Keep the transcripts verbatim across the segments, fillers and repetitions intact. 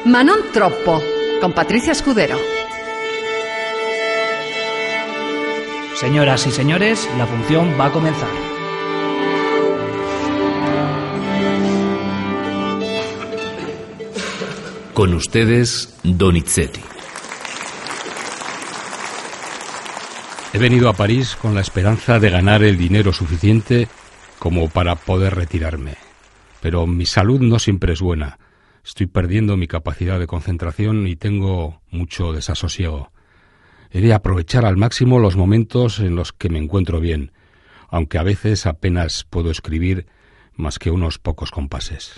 Manon Troppo, con Patricia Escudero. Señoras y señores, la función va a comenzar. Con ustedes, Donizetti. He venido a París con la esperanza de ganar el dinero suficiente como para poder retirarme. Pero mi salud no siempre es buena. Estoy perdiendo mi capacidad de concentración y tengo mucho desasosiego. He de aprovechar al máximo los momentos en los que me encuentro bien, aunque a veces apenas puedo escribir más que unos pocos compases.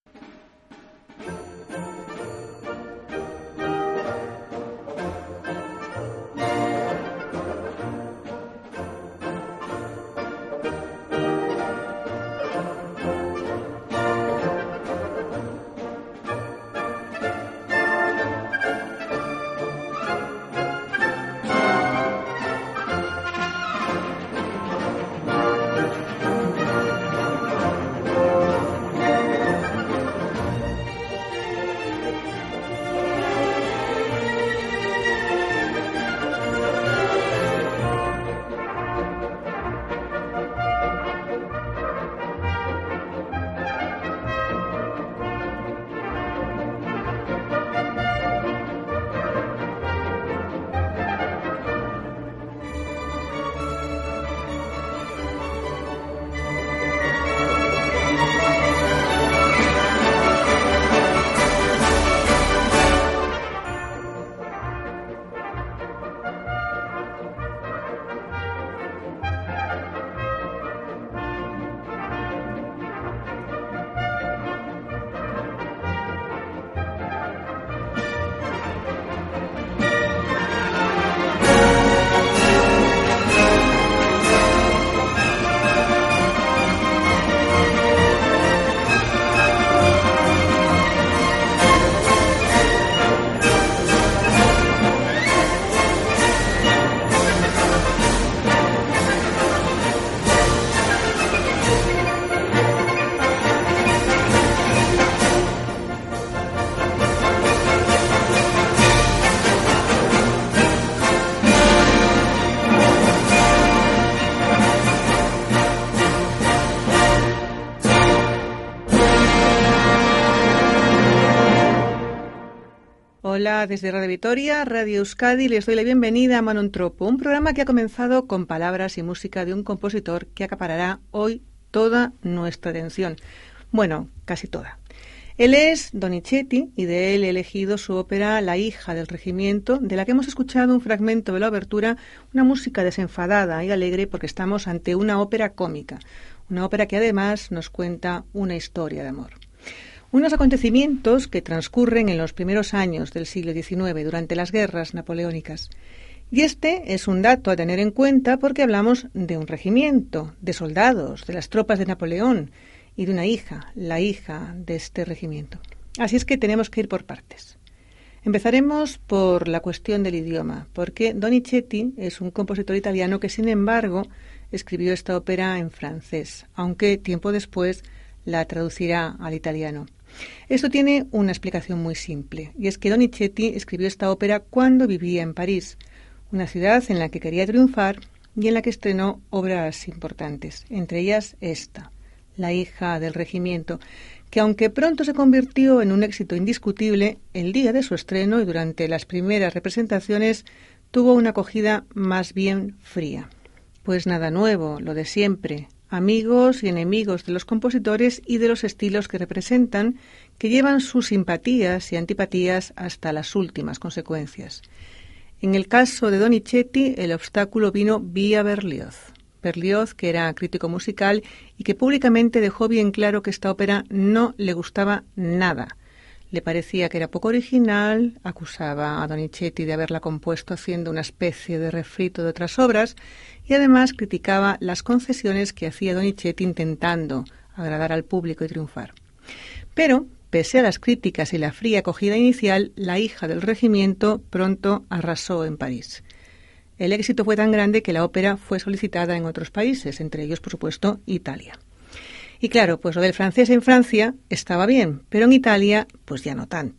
Hola, desde Radio Vitoria, Radio Euskadi, les doy la bienvenida a Manon Troppo, un programa que ha comenzado con palabras y música de un compositor que acaparará hoy toda nuestra atención. Bueno, casi toda. Él es Donizetti y de él he elegido su ópera La hija del regimiento, de la que hemos escuchado un fragmento de la obertura, una música desenfadada y alegre porque estamos ante una ópera cómica, una ópera que además nos cuenta una historia de amor. Unos acontecimientos que transcurren en los primeros años del siglo diecinueve, durante las guerras napoleónicas. Y este es un dato a tener en cuenta porque hablamos de un regimiento, de soldados, de las tropas de Napoleón y de una hija, la hija de este regimiento. Así es que tenemos que ir por partes. Empezaremos por la cuestión del idioma, porque Donizetti es un compositor italiano que, sin embargo, escribió esta ópera en francés, aunque tiempo después la traducirá al italiano. Esto tiene una explicación muy simple, y es que Donizetti escribió esta ópera cuando vivía en París, una ciudad en la que quería triunfar y en la que estrenó obras importantes, entre ellas esta, La hija del regimiento, que aunque pronto se convirtió en un éxito indiscutible, el día de su estreno y durante las primeras representaciones tuvo una acogida más bien fría. Pues nada nuevo, lo de siempre, amigos y enemigos de los compositores y de los estilos que representan, que llevan sus simpatías y antipatías hasta las últimas consecuencias. En el caso de Donizetti, el obstáculo vino vía Berlioz. Berlioz, que era crítico musical y que públicamente dejó bien claro que esta ópera no le gustaba nada. Le parecía que era poco original, acusaba a Donizetti de haberla compuesto haciendo una especie de refrito de otras obras y además criticaba las concesiones que hacía Donizetti intentando agradar al público y triunfar. Pero, pese a las críticas y la fría acogida inicial, La hija del regimiento pronto arrasó en París. El éxito fue tan grande que la ópera fue solicitada en otros países, entre ellos, por supuesto, Italia. Y claro, pues lo del francés en Francia estaba bien, pero en Italia, pues ya no tanto.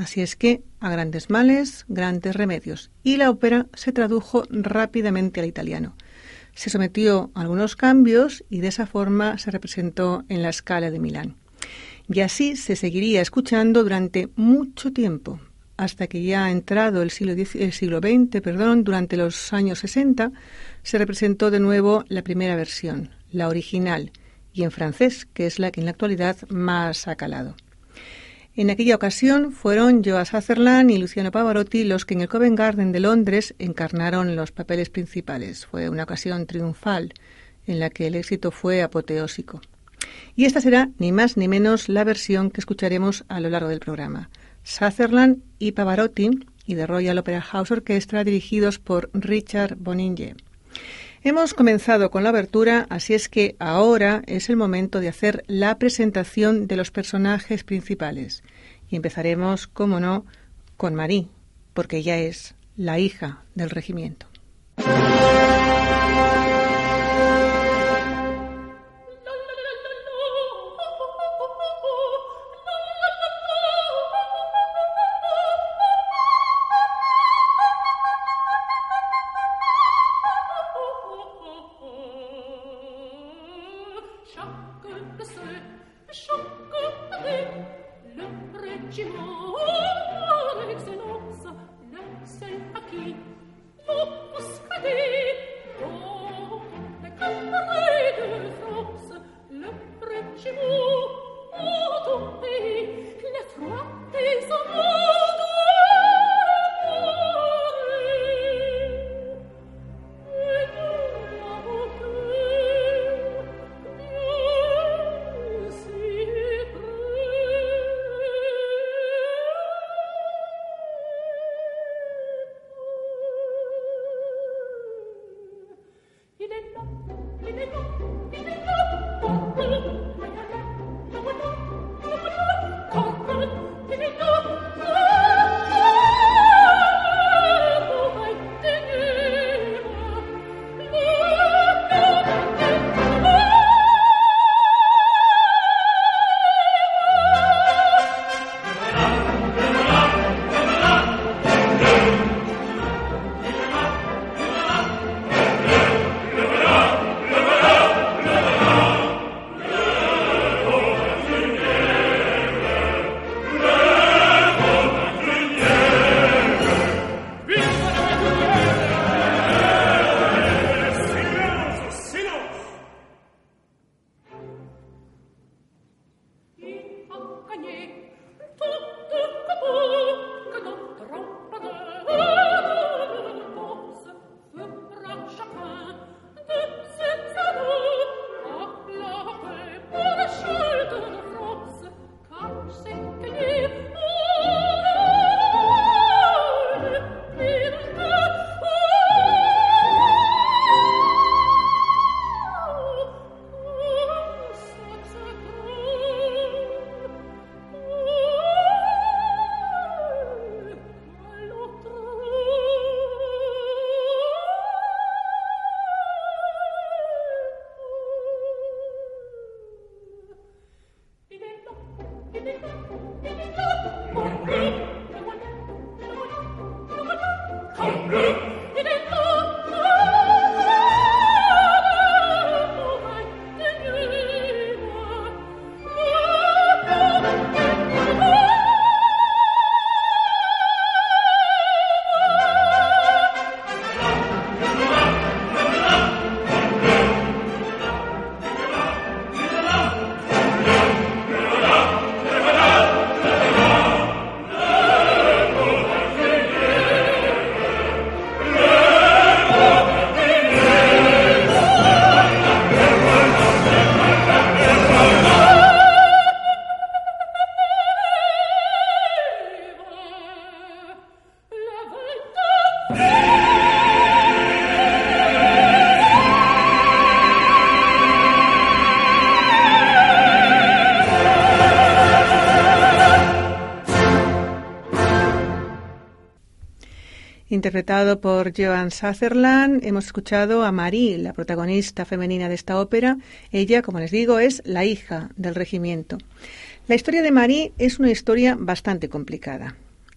Así es que, a grandes males, grandes remedios. Y la ópera se tradujo rápidamente al italiano. Se sometió a algunos cambios y de esa forma se representó en la Scala de Milán. Y así se seguiría escuchando durante mucho tiempo, hasta que ya ha entrado el siglo, diez, el siglo veinte, perdón, durante los años sesenta, se representó de nuevo la primera versión, la original, y en francés, que es la que en la actualidad más ha calado. En aquella ocasión fueron Joan Sutherland y Luciano Pavarotti los que en el Covent Garden de Londres encarnaron los papeles principales. Fue una ocasión triunfal en la que el éxito fue apoteósico. Y esta será ni más ni menos la versión que escucharemos a lo largo del programa. Sutherland y Pavarotti y The Royal Opera House Orchestra dirigidos por Richard Boninge. Hemos comenzado con la obertura, así es que ahora es el momento de hacer la presentación de los personajes principales. Y empezaremos, como no, con Marie, porque ella es la hija del regimiento. Interpretado por Joan Sutherland, hemos escuchado a Marie, la protagonista femenina de esta ópera. Ella, como les digo, es la hija del regimiento. La historia de Marie es una historia bastante complicada.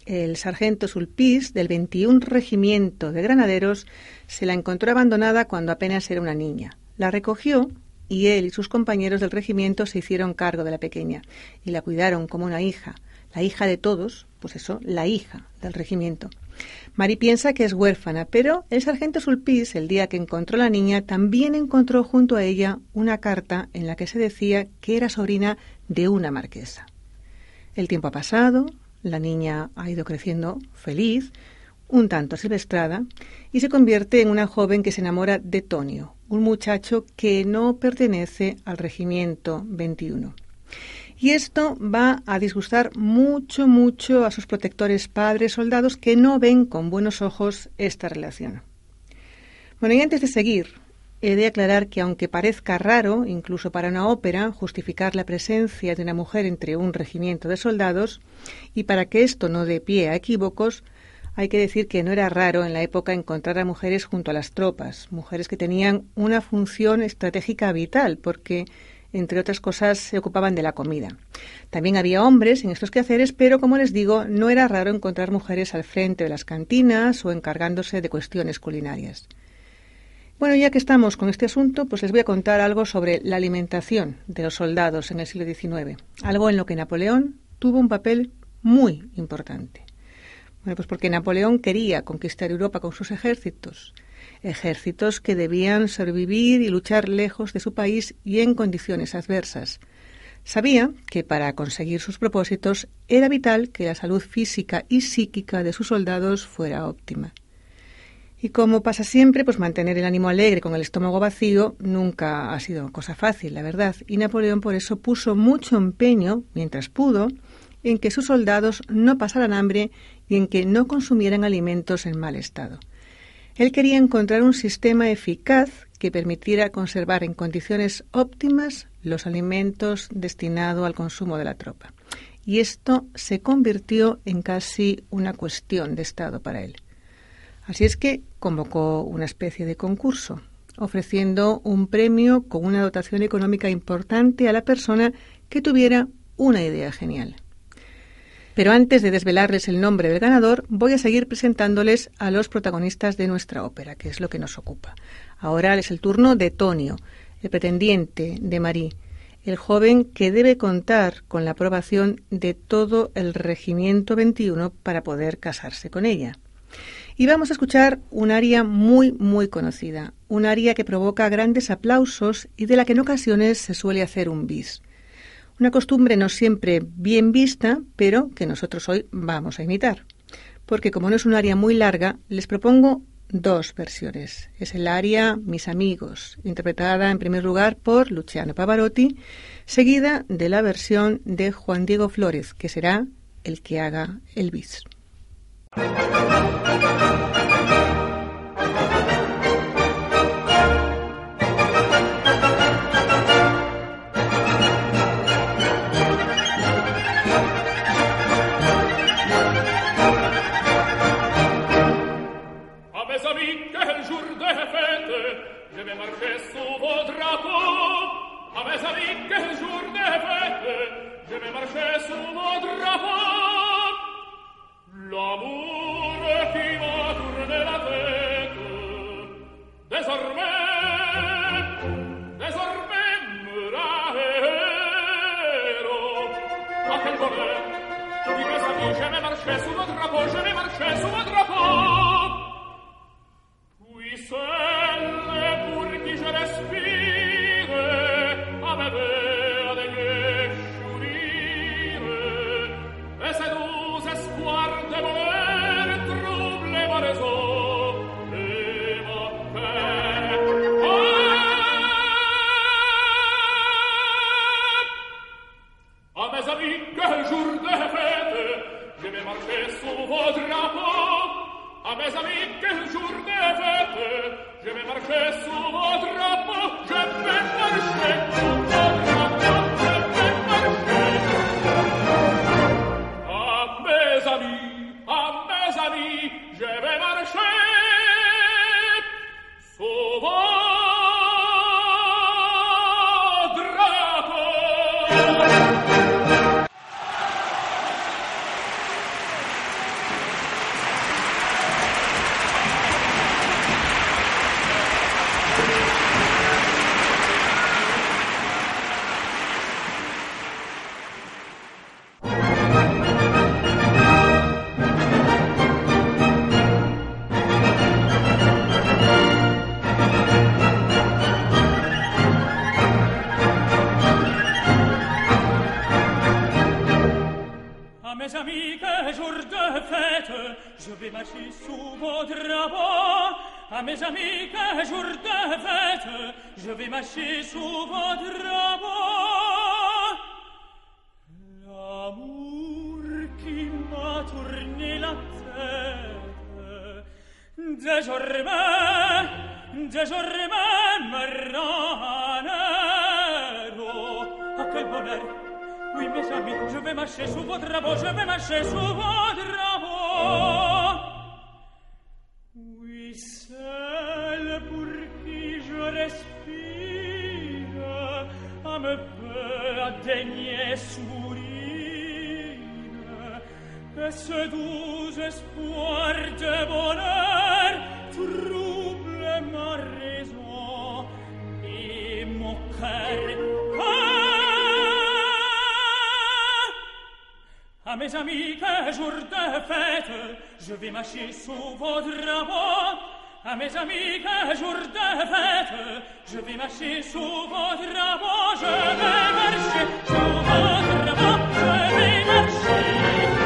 el sargento Sulpice, del veintiún Regimiento de Granaderos, se la encontró abandonada cuando apenas era una niña. La recogió y él y sus compañeros del regimiento se hicieron cargo de la pequeña y la cuidaron como una hija, la hija de todos, pues eso, la hija del regimiento. Marie piensa que es huérfana, pero el sargento Sulpice, el día que encontró a la niña, también encontró junto a ella una carta en la que se decía que era sobrina de una marquesa. El tiempo ha pasado, la niña ha ido creciendo feliz, un tanto silvestrada, y se convierte en una joven que se enamora de Tonio, un muchacho que no pertenece al regimiento veintiuno. Y esto va a disgustar mucho, mucho a sus protectores padres soldados que no ven con buenos ojos esta relación. Bueno, y antes de seguir, he de aclarar que aunque parezca raro, incluso para una ópera, justificar la presencia de una mujer entre un regimiento de soldados, y para que esto no dé pie a equívocos, hay que decir que no era raro en la época encontrar a mujeres junto a las tropas, mujeres que tenían una función estratégica vital, porque, entre otras cosas, se ocupaban de la comida. También había hombres en estos quehaceres, pero, como les digo, no era raro encontrar mujeres al frente de las cantinas o encargándose de cuestiones culinarias. Bueno, ya que estamos con este asunto, pues les voy a contar algo sobre la alimentación de los soldados en el siglo diecinueve, algo en lo que Napoleón tuvo un papel muy importante. Bueno, pues porque Napoleón quería conquistar Europa con sus ejércitos, ejércitos que debían sobrevivir y luchar lejos de su país y en condiciones adversas. Sabía que para conseguir sus propósitos era vital que la salud física y psíquica de sus soldados fuera óptima. Y como pasa siempre, pues mantener el ánimo alegre con el estómago vacío nunca ha sido cosa fácil, la verdad, y Napoleón por eso puso mucho empeño, mientras pudo, en que sus soldados no pasaran hambre y en que no consumieran alimentos en mal estado. Él quería encontrar un sistema eficaz que permitiera conservar en condiciones óptimas los alimentos destinados al consumo de la tropa. Y esto se convirtió en casi una cuestión de Estado para él. Así es que convocó una especie de concurso, ofreciendo un premio con una dotación económica importante a la persona que tuviera una idea genial. Pero antes de desvelarles el nombre del ganador, voy a seguir presentándoles a los protagonistas de nuestra ópera, que es lo que nos ocupa. Ahora es el turno de Tonio, el pretendiente de Marie, el joven que debe contar con la aprobación de todo el regimiento veintiuno para poder casarse con ella. Y vamos a escuchar un aria muy, muy conocida, un aria que provoca grandes aplausos y de la que en ocasiones se suele hacer un bis. Una costumbre no siempre bien vista, pero que nosotros hoy vamos a imitar. Porque como no es un aria muy larga, les propongo dos versiones. Es el aria Mis amigos, interpretada en primer lugar por Luciano Pavarotti, seguida de la versión de Juan Diego Flórez, que será el que haga el bis. L'amour qui m'a tourné la tête, désormais, désormais me raero. Ah, quel bonheur! Oui, mes amis, je vais marcher sous votre drapeau, je vais marcher sous votre drapeau. Puis celle pour qui je respire, à me ver de sourire, et c'est doux espoir de bonheur trouble ma raison et ma paix. Ah, à mes amis, quel jour de fête, je vais marcher sous vos drapeaux. À mes amis, quel jour de fête, je vais marcher sous vos drapeaux. Je vais marcher sous vos drapeaux, je vais marcher. À mes amis, à mes amis, je vais marcher sous vos drapeaux. mes amis, quel jour de fête, je vais marcher sous vos drapeaux. À mes amis, quel jour de fête, je vais marcher sous vos drapeaux. L'amour qui m'a tourné la tête, désormais, désormais me rend héros. Ah, quel bonheur! Oui, mes amis, je vais marcher sous vos drapeaux, je vais marcher sous vos drapeaux. Oui, celle pour qui je respire, à me peut à daigner sourire, et ce doux espoir de bonheur trouble ma raison et mon cœur. À mes amis, quel jour de fête, je vais marcher sous vos drapeaux. À mes amis, quel jour de fête, je vais marcher sous vos drapeaux. Je vais marcher sous vos drapeaux, je vais marcher.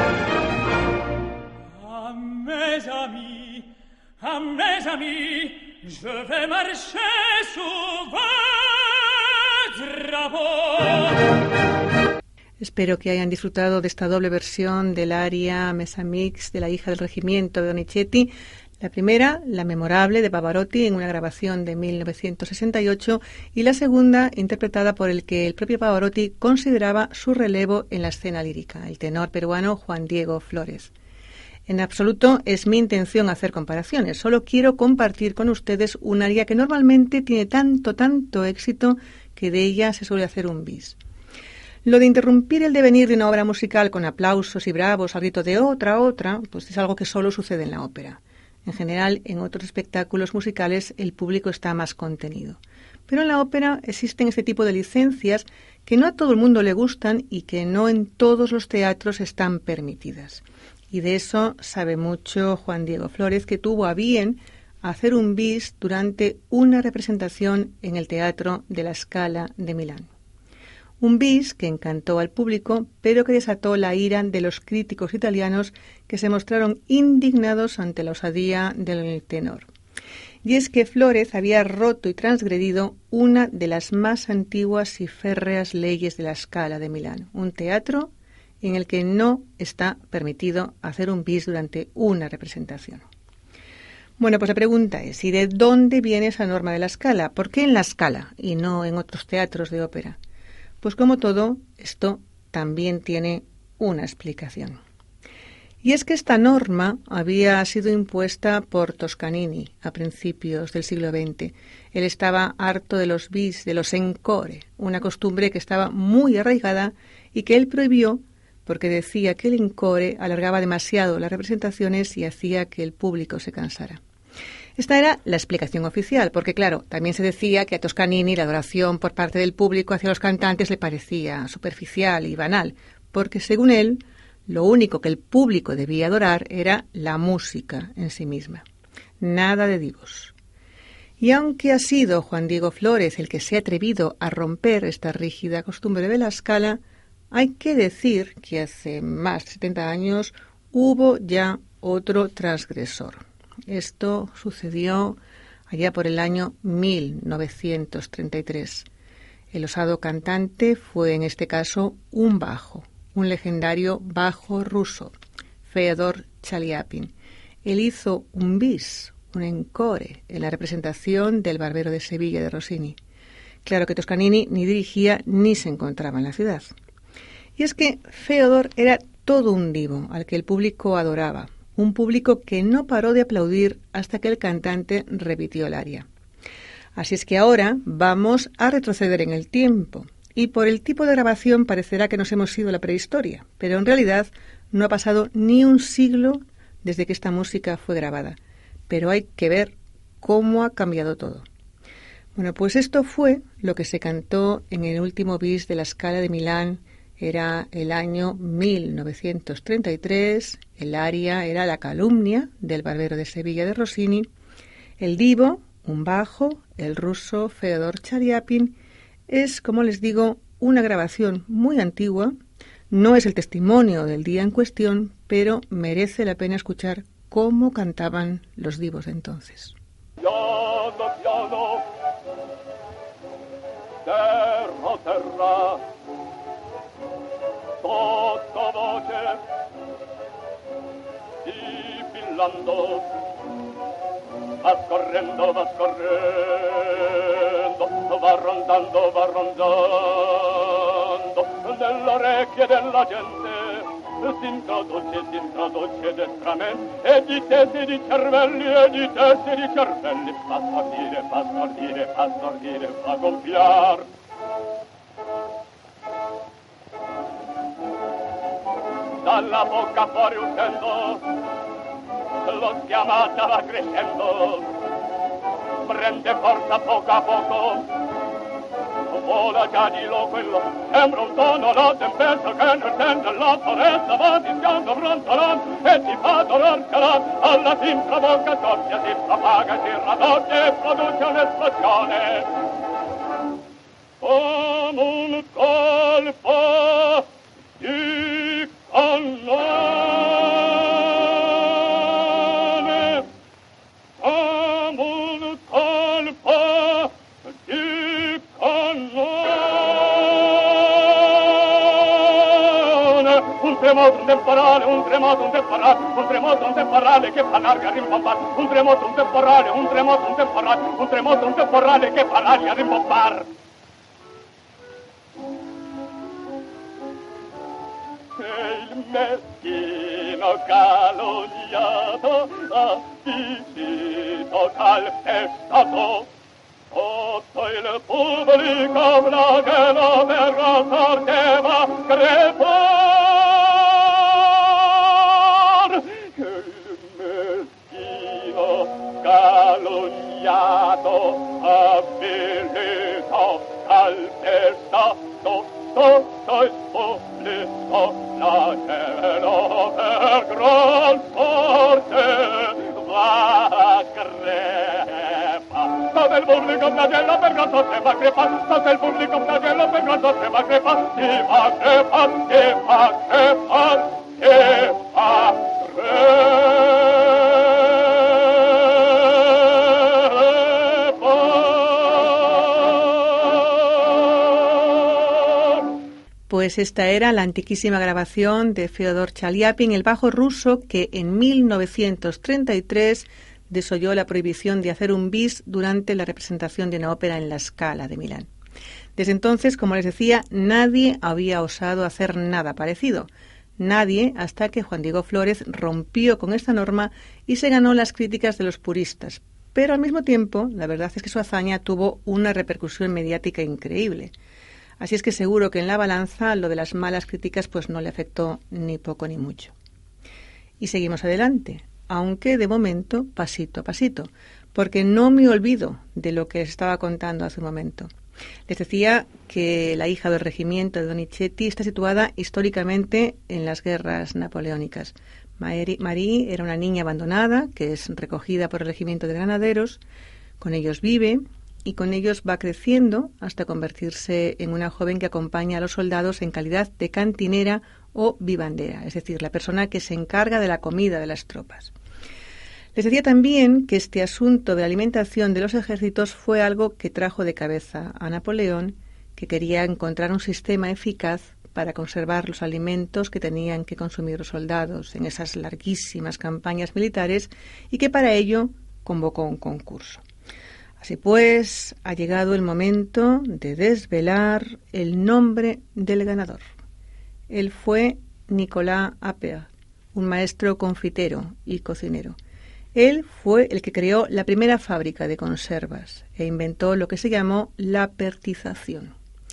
À mes amis, à mes amis, je vais marcher sous vos drapeaux. Espero que hayan disfrutado de esta doble versión del aria Mes Amis de la hija del regimiento de Donizetti. La primera, la memorable de Pavarotti en una grabación de mil novecientos sesenta y ocho, y la segunda, interpretada por el que el propio Pavarotti consideraba su relevo en la escena lírica, el tenor peruano Juan Diego Flórez. En absoluto es mi intención hacer comparaciones, solo quiero compartir con ustedes un aria que normalmente tiene tanto, tanto éxito que de ella se suele hacer un bis. Lo de interrumpir el devenir de una obra musical con aplausos y bravos al grito de otra, otra, pues es algo que solo sucede en la ópera. En general, en otros espectáculos musicales el público está más contenido. Pero en la ópera existen este tipo de licencias que no a todo el mundo le gustan y que no en todos los teatros están permitidas. Y de eso sabe mucho Juan Diego Flórez, que tuvo a bien hacer un bis durante una representación en el Teatro de la Scala de Milán. Un bis que encantó al público, pero que desató la ira de los críticos italianos que se mostraron indignados ante la osadía del tenor. Y es que Flórez había roto y transgredido una de las más antiguas y férreas leyes de la Scala de Milán, un teatro en el que no está permitido hacer un bis durante una representación. Bueno, pues la pregunta es, ¿y de dónde viene esa norma de la Scala? ¿Por qué en la Scala y no en otros teatros de ópera? Pues como todo, esto también tiene una explicación. Y es que esta norma había sido impuesta por Toscanini a principios del siglo veinte. Él estaba harto de los bis, de los encore, una costumbre que estaba muy arraigada y que él prohibió porque decía que el encore alargaba demasiado las representaciones y hacía que el público se cansara. Esta era la explicación oficial, porque claro, también se decía que a Toscanini la adoración por parte del público hacia los cantantes le parecía superficial y banal, porque según él, lo único que el público debía adorar era la música en sí misma. Nada de divos. Y aunque ha sido Juan Diego Flórez el que se ha atrevido a romper esta rígida costumbre de la Scala, hay que decir que hace más de setenta años hubo ya otro transgresor. Esto sucedió allá por el año mil novecientos treinta y tres. El osado cantante fue en este caso un bajo, un legendario bajo ruso, Feodor Chaliapin. Él hizo un bis, un encore, en la representación del Barbero de Sevilla de Rossini. Claro que Toscanini ni dirigía ni se encontraba en la ciudad. Y es que Feodor era todo un divo al que el público adoraba. Un público que no paró de aplaudir hasta que el cantante repitió el aria. Así es que ahora vamos a retroceder en el tiempo, y por el tipo de grabación parecerá que nos hemos ido a la prehistoria, pero en realidad no ha pasado ni un siglo desde que esta música fue grabada. Pero hay que ver cómo ha cambiado todo. Bueno, pues esto fue lo que se cantó en el último bis de la Scala de Milán. Era el año mil novecientos treinta y tres, el aria era La calumnia del Barbero de Sevilla de Rossini, el divo, un bajo, el ruso Feodor Chaliapin. Es, como les digo, una grabación muy antigua, No es el testimonio del día en cuestión, pero merece la pena escuchar cómo cantaban los divos de entonces. Piano, piano, terra, terra, sottovoce, sibilando, vas correndo, vas correndo, va rondando, va rondando, nelle orecchie della gente, si introduce, si introduce destramente, e di testi di cervelli, e di testi di cervelli, fa stordire, fa stordire, fa stordire, fa gonfiar. Dalla bocca fuori uscendo, lo schiamata va crescendo, prende forza poco a poco, vola già di lo quello, sembra un tono la tempesta che nel tende la foresta va fischiando brontolando e ti fa dolor calare, alla fin tra bocca soffia, si propaga, si raddoppia e produce un'esplosione. Come un colpo di cannone, come un colpo di cannone, un tremoto, un temporale, un tremoto, un temporale, un tremoto, un temporale che fa l'aria rimbombare, un tremoto, un temporale, un tremoto, un temporale, un tremoto, un temporale che fa l'aria rimbombare. Il meschino calunniato, avvisito, calpestato, sotto il pubblico flagelo verrà sorteva crepar. Il meschino calunniato, avvisito, calpestato, sotto il pubblico flagelo per gran forte va crepa. Sotto il pubblico flagelo per gran forte va crepa. Sotto il pubblico flagelo per gran forte va crepa. Si va crepa, si va crepa, si va crepa. Pues esta era la antiquísima grabación de Fyodor Chaliapin, el bajo ruso que en mil novecientos treinta y tres desoyó la prohibición de hacer un bis durante la representación de una ópera en la Scala de Milán. Desde entonces, como les decía, nadie había osado hacer nada parecido. Nadie, hasta que Juan Diego Flórez rompió con esta norma y se ganó las críticas de los puristas. Pero al mismo tiempo, la verdad es que su hazaña tuvo una repercusión mediática increíble. Así es que seguro que en la balanza lo de las malas críticas pues no le afectó ni poco ni mucho. Y seguimos adelante, aunque de momento pasito a pasito, porque no me olvido de lo que les estaba contando hace un momento. Les decía que la hija del regimiento de Donizetti está situada históricamente en las guerras napoleónicas. Marie era una niña abandonada que es recogida por el regimiento de granaderos, con ellos vive y con ellos va creciendo hasta convertirse en una joven que acompaña a los soldados en calidad de cantinera o vivandera, es decir, la persona que se encarga de la comida de las tropas. Les decía también que este asunto de la alimentación de los ejércitos fue algo que trajo de cabeza a Napoleón, que quería encontrar un sistema eficaz para conservar los alimentos que tenían que consumir los soldados en esas larguísimas campañas militares y que para ello convocó un concurso. Así pues, ha llegado el momento de desvelar el nombre del ganador. Él fue Nicolas Appert, un maestro confitero y cocinero. Él fue el que creó la primera fábrica de conservas e inventó lo que se llamó la pertización.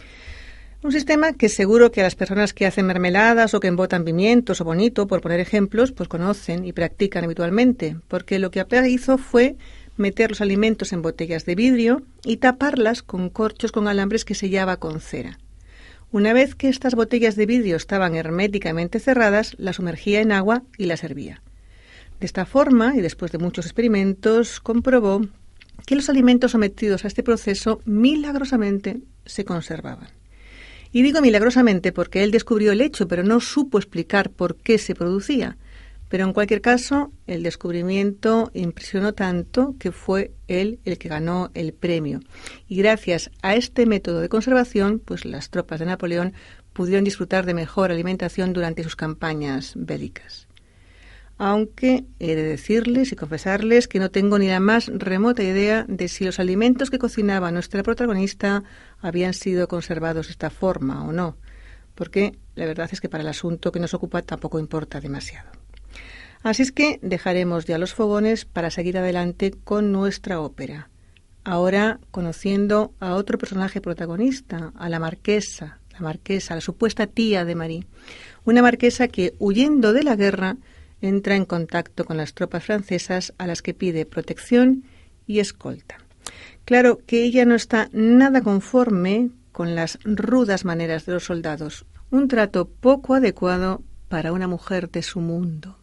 Un sistema que seguro que a las personas que hacen mermeladas o que embotan pimientos o bonito, por poner ejemplos, pues conocen y practican habitualmente, porque lo que Appert hizo fue meter los alimentos en botellas de vidrio y taparlas con corchos con alambres que sellaba con cera. Una vez que estas botellas de vidrio estaban herméticamente cerradas, las sumergía en agua y las hervía. De esta forma, y después de muchos experimentos, comprobó que los alimentos sometidos a este proceso milagrosamente se conservaban. Y digo milagrosamente porque él descubrió el hecho, pero no supo explicar por qué se producía. Pero en cualquier caso, el descubrimiento impresionó tanto que fue él el que ganó el premio. Y gracias a este método de conservación, pues las tropas de Napoleón pudieron disfrutar de mejor alimentación durante sus campañas bélicas. Aunque he de decirles y confesarles que no tengo ni la más remota idea de si los alimentos que cocinaba nuestra protagonista habían sido conservados de esta forma o no, porque la verdad es que para el asunto que nos ocupa tampoco importa demasiado. Así es que dejaremos ya los fogones para seguir adelante con nuestra ópera. Ahora conociendo a otro personaje protagonista, a la marquesa, la marquesa, la supuesta tía de Marie. Una marquesa que, huyendo de la guerra, entra en contacto con las tropas francesas a las que pide protección y escolta. Claro que ella no está nada conforme con las rudas maneras de los soldados, un trato poco adecuado para una mujer de su mundo.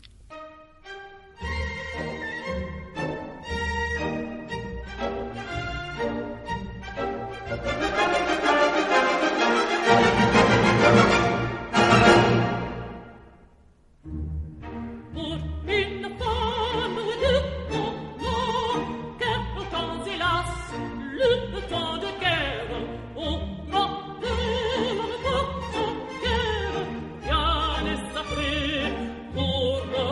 Pour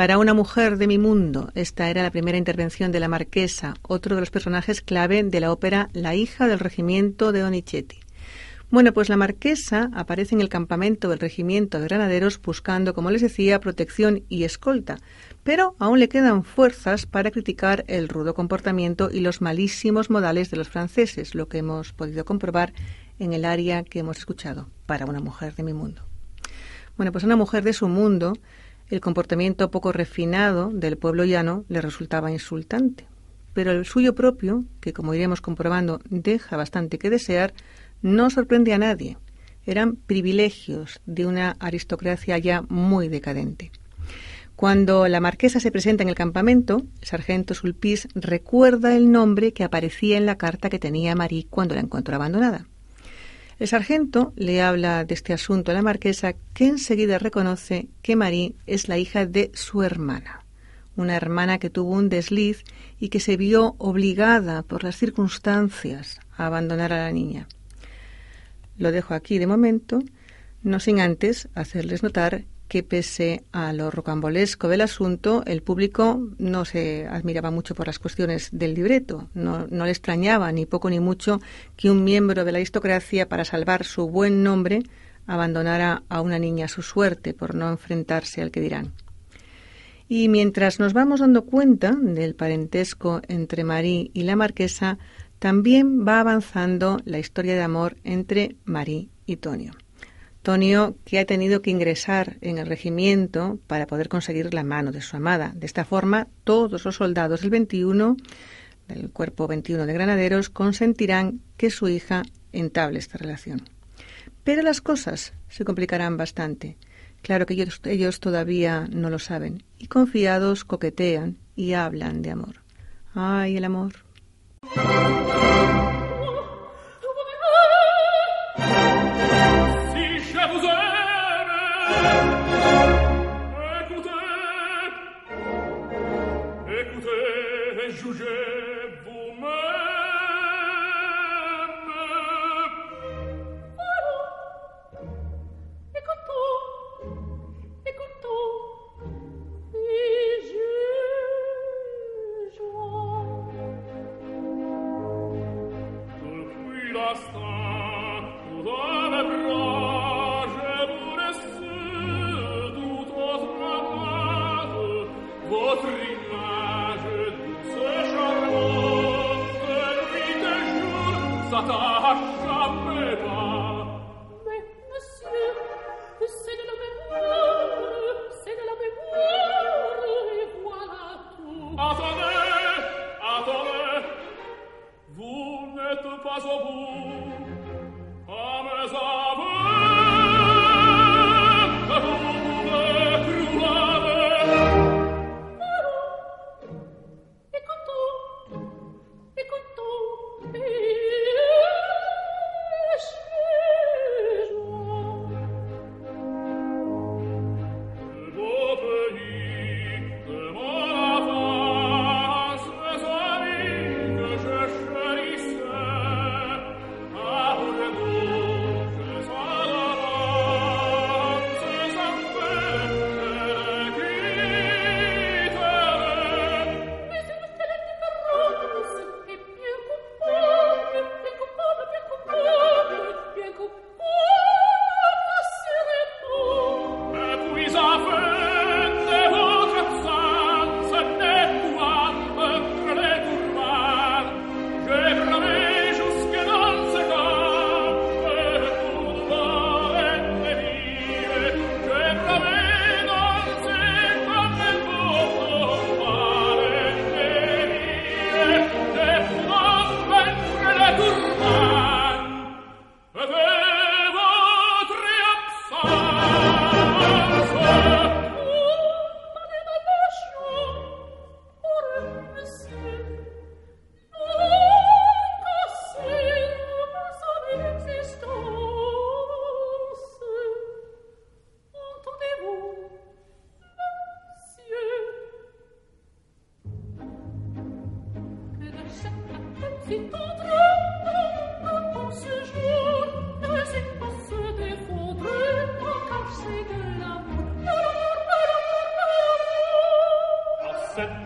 Para una mujer de mi mundo, esta era la primera intervención de la Marquesa, otro de los personajes clave de la ópera La hija del regimiento de Donizetti. Bueno, pues la Marquesa aparece en el campamento del regimiento de granaderos buscando, como les decía, protección y escolta, pero aún le quedan fuerzas para criticar el rudo comportamiento y los malísimos modales de los franceses, lo que hemos podido comprobar en el aria que hemos escuchado, Para una mujer de mi mundo. Bueno, pues a una mujer de su mundo, el comportamiento poco refinado del pueblo llano le resultaba insultante, pero el suyo propio, que como iremos comprobando deja bastante que desear, no sorprende a nadie. Eran privilegios de una aristocracia ya muy decadente. Cuando la marquesa se presenta en el campamento, el sargento Sulpice recuerda el nombre que aparecía en la carta que tenía Marie cuando la encontró abandonada. El sargento le habla de este asunto a la marquesa, que enseguida reconoce que Marie es la hija de su hermana, una hermana que tuvo un desliz y que se vio obligada por las circunstancias a abandonar a la niña. Lo dejo aquí de momento, no sin antes hacerles notar que pese a lo rocambolesco del asunto, el público no se admiraba mucho por las cuestiones del libreto. No, no le extrañaba ni poco ni mucho que un miembro de la aristocracia, para salvar su buen nombre, abandonara a una niña a su suerte por no enfrentarse al que dirán. Y mientras nos vamos dando cuenta del parentesco entre Marie y la marquesa, también va avanzando la historia de amor entre Marie y Tonio. Tonio, que ha tenido que ingresar en el regimiento para poder conseguir la mano de su amada. De esta forma, todos los soldados del veintiuno, del cuerpo veintiuno de granaderos, consentirán que su hija entable esta relación. Pero las cosas se complicarán bastante. Claro que ellos, ellos todavía no lo saben, y confiados coquetean y hablan de amor. ¡Ay, el amor!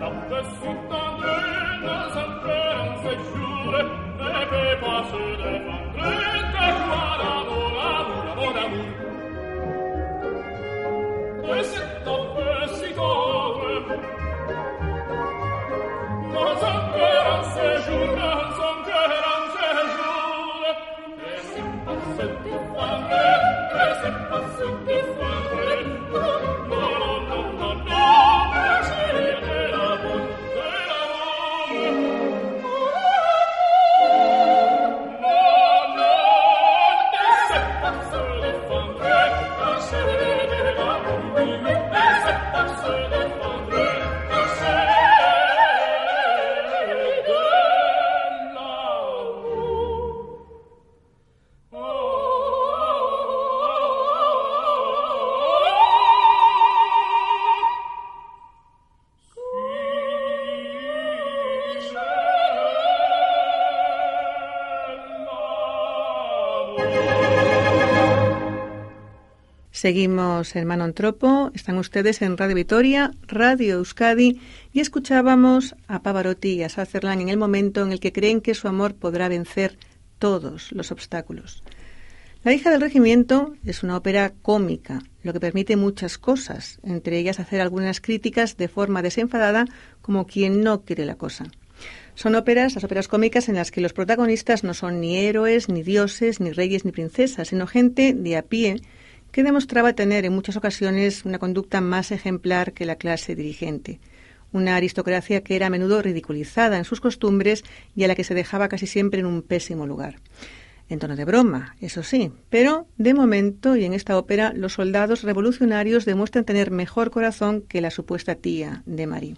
Seguimos en Manon Tropo, están ustedes en Radio Vitoria, Radio Euskadi, y escuchábamos a Pavarotti y a Sutherland en el momento en el que creen que su amor podrá vencer todos los obstáculos. La hija del regimiento es una ópera cómica, lo que permite muchas cosas, entre ellas hacer algunas críticas de forma desenfadada, como quien no quiere la cosa. Son óperas, las óperas cómicas, en las que los protagonistas no son ni héroes, ni dioses, ni reyes, ni princesas, sino gente de a pie, que demostraba tener en muchas ocasiones una conducta más ejemplar que la clase dirigente. Una aristocracia que era a menudo ridiculizada en sus costumbres y a la que se dejaba casi siempre en un pésimo lugar. En tono de broma, eso sí, pero de momento y en esta ópera los soldados revolucionarios demuestran tener mejor corazón que la supuesta tía de Marie.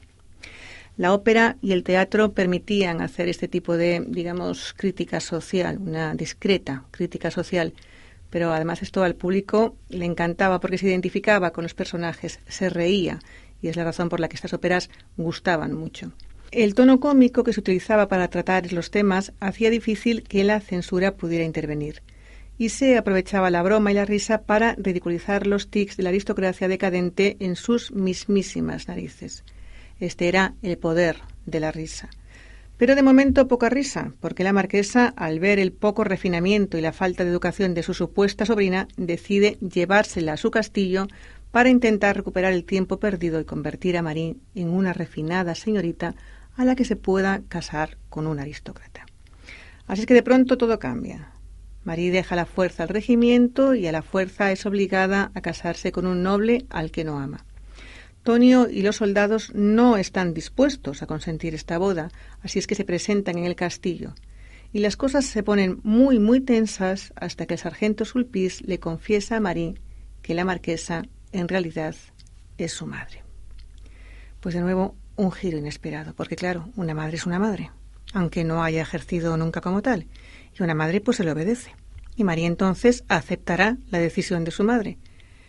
La ópera y el teatro permitían hacer este tipo de, digamos, crítica social, una discreta crítica social, pero además esto al público le encantaba porque se identificaba con los personajes, se reía, y es la razón por la que estas óperas gustaban mucho. El tono cómico que se utilizaba para tratar los temas hacía difícil que la censura pudiera intervenir, y se aprovechaba la broma y la risa para ridiculizar los tics de la aristocracia decadente en sus mismísimas narices. Este era el poder de la risa. Pero de momento poca risa, porque la marquesa, al ver el poco refinamiento y la falta de educación de su supuesta sobrina, decide llevársela a su castillo para intentar recuperar el tiempo perdido y convertir a Marie en una refinada señorita a la que se pueda casar con un aristócrata. Así es que de pronto todo cambia. Marie deja la fuerza al regimiento y a la fuerza es obligada a casarse con un noble al que no ama. Tonio y los soldados no están dispuestos a consentir esta boda, así es que se presentan en el castillo. Y las cosas se ponen muy, muy tensas hasta que el sargento Sulpice le confiesa a Marie que la marquesa, en realidad, es su madre. Pues de nuevo, un giro inesperado, porque claro, una madre es una madre, aunque no haya ejercido nunca como tal, y una madre pues se le obedece. Y Marie entonces aceptará la decisión de su madre.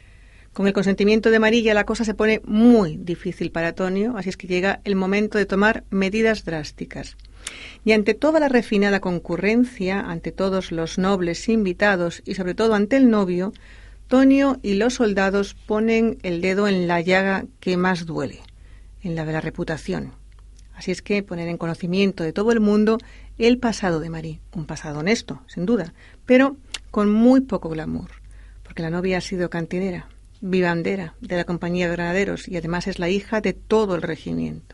Con el consentimiento de Marie ya la cosa se pone muy difícil para Tonio, así es que llega el momento de tomar medidas drásticas. Y ante toda la refinada concurrencia, ante todos los nobles invitados y sobre todo ante el novio, Tonio y los soldados ponen el dedo en la llaga que más duele, en la de la reputación. Así es que ponen en conocimiento de todo el mundo el pasado de Marie, un pasado honesto, sin duda, pero con muy poco glamour, porque la novia ha sido cantinera, vivandera de la compañía de granaderos y además es la hija de todo el regimiento.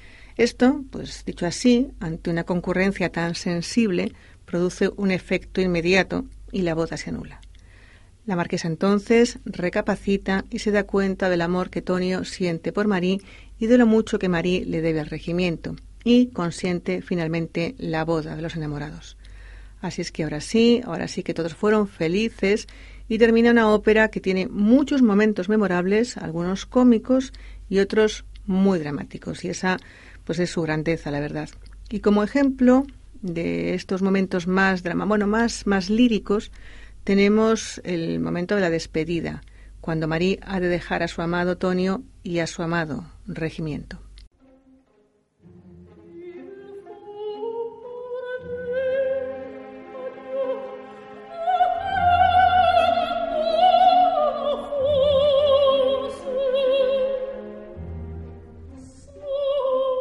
Esto, pues dicho así, ante una concurrencia tan sensible, produce un efecto inmediato y la boda se anula. La marquesa entonces recapacita y se da cuenta del amor que Tonio siente por Marie y de lo mucho que Marie le debe al regimiento, y consiente finalmente la boda de los enamorados. Así es que ahora sí, ahora sí que todos fueron felices y termina una ópera que tiene muchos momentos memorables, algunos cómicos y otros muy dramáticos, y esa pues es su grandeza, la verdad. Y como ejemplo de estos momentos más drama, bueno, más, más líricos, tenemos el momento de la despedida, cuando Marie ha de dejar a su amado Tonio y a su amado regimiento. Oh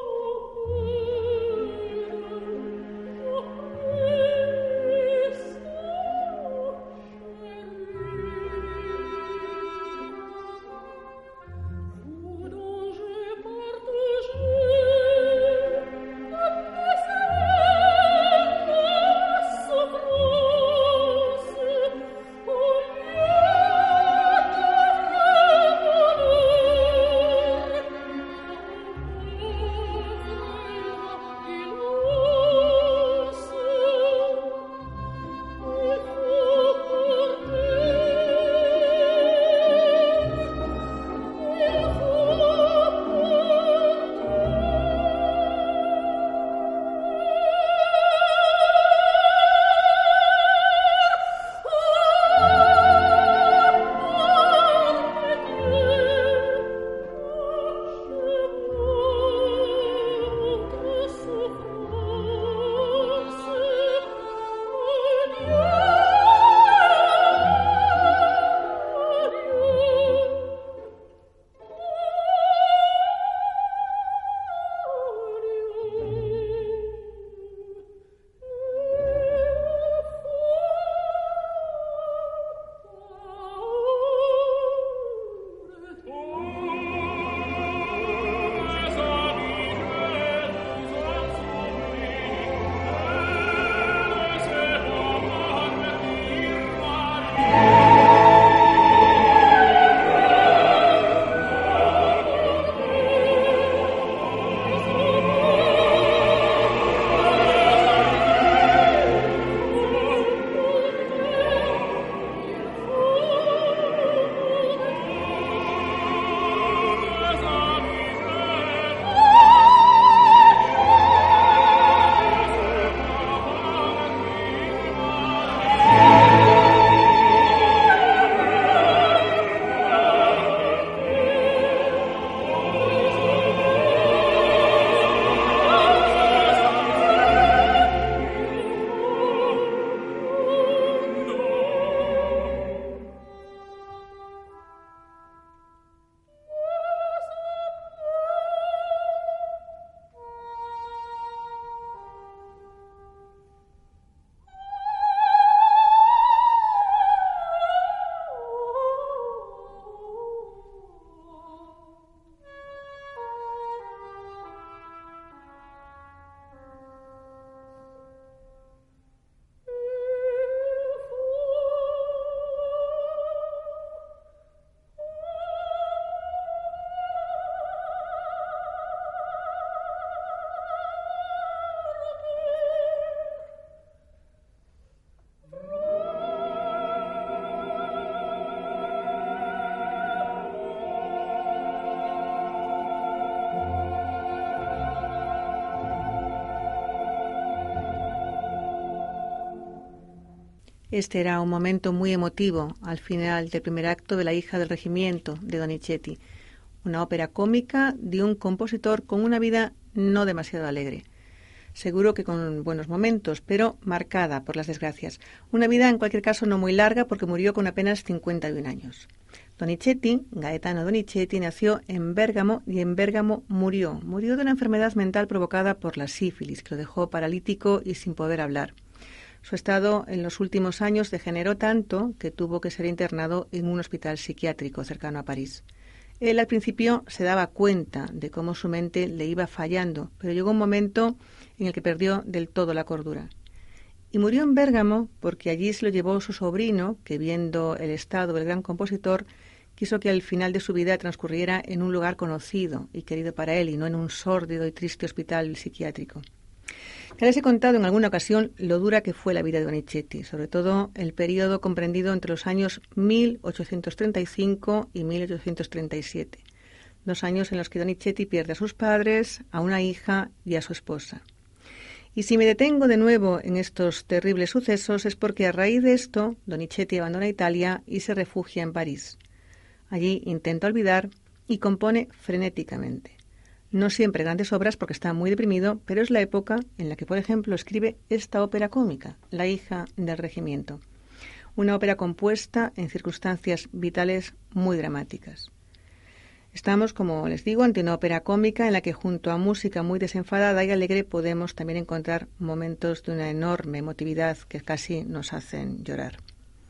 Este era un momento muy emotivo al final del primer acto de La hija del regimiento de Donizetti, una ópera cómica de un compositor con una vida no demasiado alegre. Seguro que con buenos momentos, pero marcada por las desgracias. Una vida, en cualquier caso, no muy larga porque murió con apenas cincuenta y un años. Donizetti, Gaetano Donizetti, nació en Bérgamo y en Bérgamo murió. Murió de una enfermedad mental provocada por la sífilis, que lo dejó paralítico y sin poder hablar. Su estado en los últimos años degeneró tanto que tuvo que ser internado en un hospital psiquiátrico cercano a París. Él al principio se daba cuenta de cómo su mente le iba fallando, pero llegó un momento en el que perdió del todo la cordura. Y murió en Bérgamo porque allí se lo llevó su sobrino, que viendo el estado del gran compositor, quiso que al final de su vida transcurriera en un lugar conocido y querido para él, y no en un sórdido y triste hospital psiquiátrico. Ya les he contado en alguna ocasión lo dura que fue la vida de Donizetti, sobre todo el periodo comprendido entre los años mil ochocientos treinta y cinco y mil ochocientos treinta y siete, dos años en los que Donizetti pierde a sus padres, a una hija y a su esposa. Y si me detengo de nuevo en estos terribles sucesos es porque a raíz de esto Donizetti abandona Italia y se refugia en París. Allí intenta olvidar y compone frenéticamente. No siempre grandes obras porque está muy deprimido, pero es la época en la que, por ejemplo, escribe esta ópera cómica, La hija del regimiento. Una ópera compuesta en circunstancias vitales muy dramáticas. Estamos, como les digo, ante una ópera cómica en la que junto a música muy desenfadada y alegre podemos también encontrar momentos de una enorme emotividad que casi nos hacen llorar.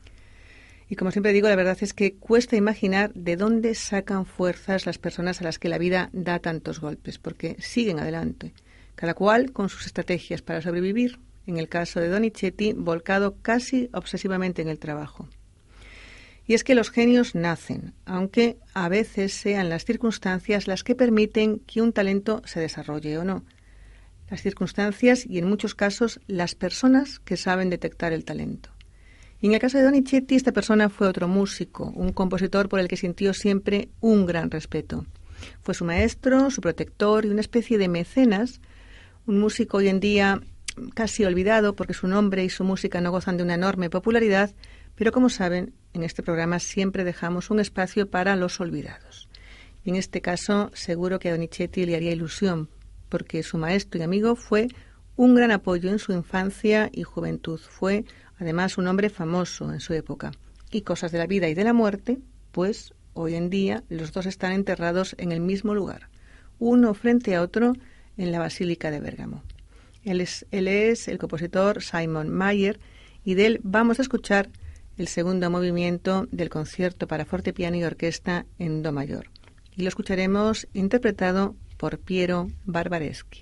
Y como siempre digo, la verdad es que cuesta imaginar de dónde sacan fuerzas las personas a las que la vida da tantos golpes, porque siguen adelante, cada cual con sus estrategias para sobrevivir, en el caso de Donizetti, volcado casi obsesivamente en el trabajo. Y es que los genios nacen, aunque a veces sean las circunstancias las que permiten que un talento se desarrolle o no. Las circunstancias y, en muchos casos, las personas que saben detectar el talento. Y en el caso de Donizetti, esta persona fue otro músico, un compositor por el que sintió siempre un gran respeto. Fue su maestro, su protector y una especie de mecenas, un músico hoy en día casi olvidado porque su nombre y su música no gozan de una enorme popularidad, pero como saben, en este programa siempre dejamos un espacio para los olvidados. Y en este caso, seguro que a Donizetti le haría ilusión, porque su maestro y amigo fue un gran apoyo en su infancia y juventud. Fue además un hombre famoso en su época. Y cosas de la vida y de la muerte, pues hoy en día los dos están enterrados en el mismo lugar, uno frente a otro en la Basílica de Bérgamo. Él es, él es el compositor Simon Mayr y de él vamos a escuchar el segundo movimiento del concierto para fortepiano y orquesta en do mayor. Y lo escucharemos interpretado por Piero Barbareschi.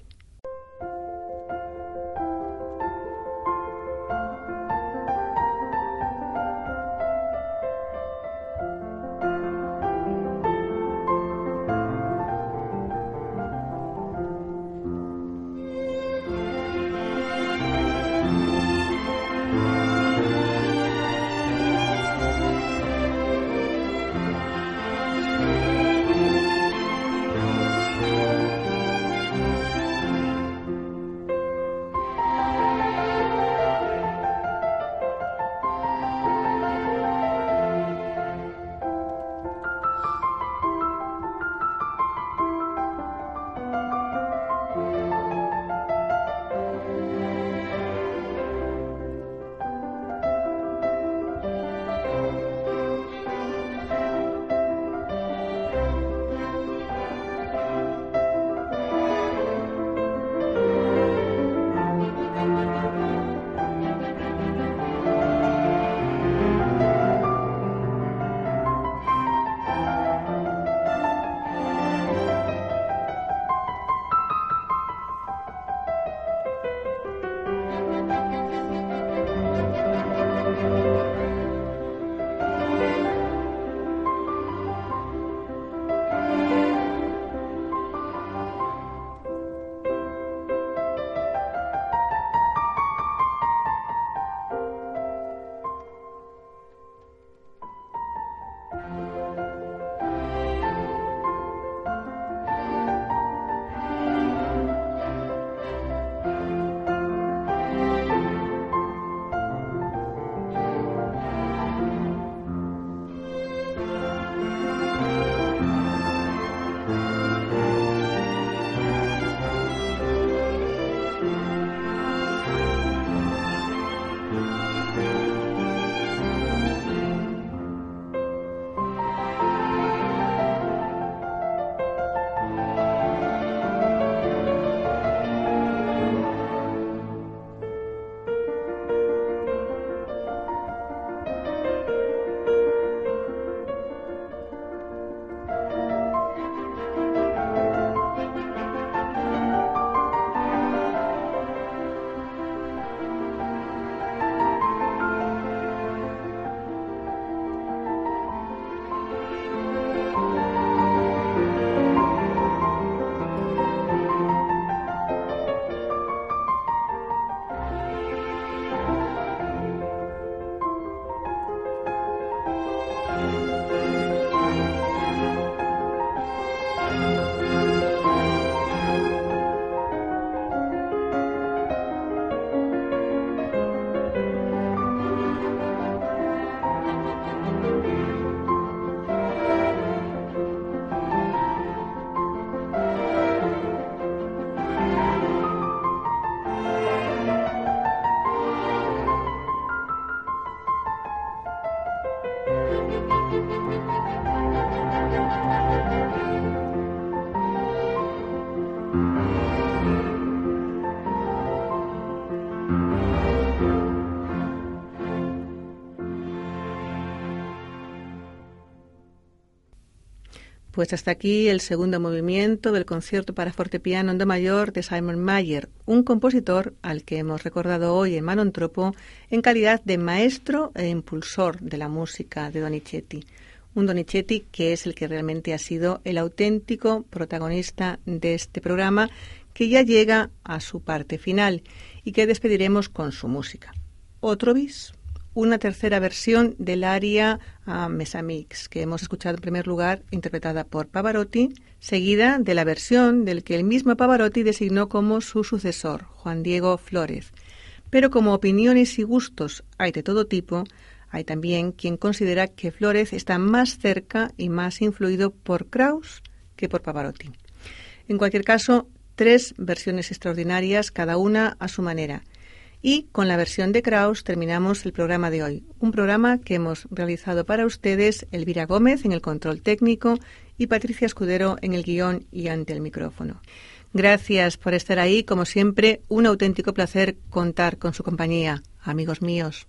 Pues hasta aquí el segundo movimiento del concierto para fortepiano en do mayor de Simon Mayer, un compositor al que hemos recordado hoy en Manon Troppo en calidad de maestro e impulsor de la música de Donizetti. Un Donizetti que es el que realmente ha sido el auténtico protagonista de este programa, que ya llega a su parte final y que despediremos con su música. Otro bis, una tercera versión del aria uh, Mes Amics, que hemos escuchado en primer lugar, interpretada por Pavarotti, seguida de la versión del que el mismo Pavarotti designó como su sucesor, Juan Diego Flórez. Pero como opiniones y gustos hay de todo tipo, hay también quien considera que Flórez está más cerca y más influido por Krauss que por Pavarotti. En cualquier caso, tres versiones extraordinarias, cada una a su manera. Y con la versión de Krauss terminamos el programa de hoy. Un programa que hemos realizado para ustedes Elvira Gómez en el control técnico y Patricia Escudero en el guión y ante el micrófono. Gracias por estar ahí. Como siempre, un auténtico placer contar con su compañía, amigos míos.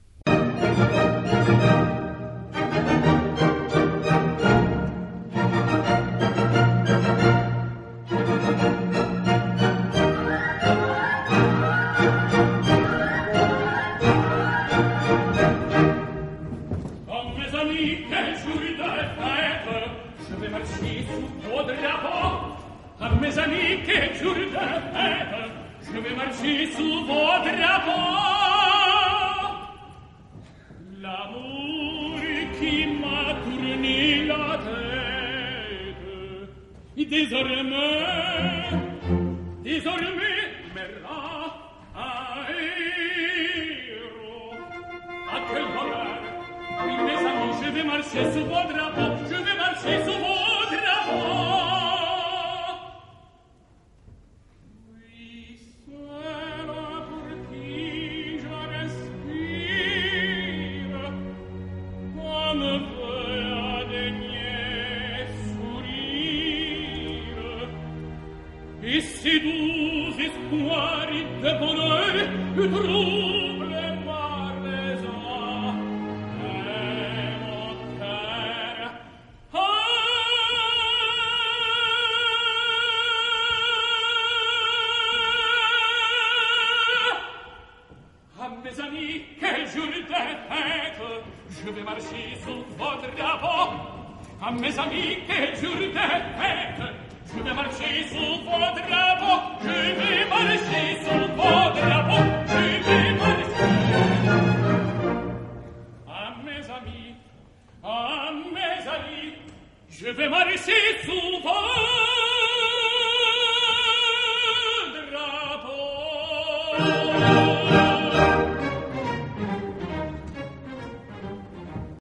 Mes amis, quel jour de fête, je vais marcher sous vos drapeaux. L'amour qui m'a tourné la tête, et désormais, désormais me rend un héros. À quel bonheur, oui, mes amis, je vais marcher sous vos drapeaux, je vais marcher sous vos drapeaux. Et ces doux espoirs de bonheur troublent ma raison et mon cœur. Ah, ah, mes amis, quel jour de fête, je vais marcher sous votre drapeau. Ah, mes amis, quel jour de fête, je vais marcher sous vos drapeaux, je vais marcher sous vos drapeaux, je vais marcher. Ah, mes amis, ah, mes amis, je vais marcher sous vos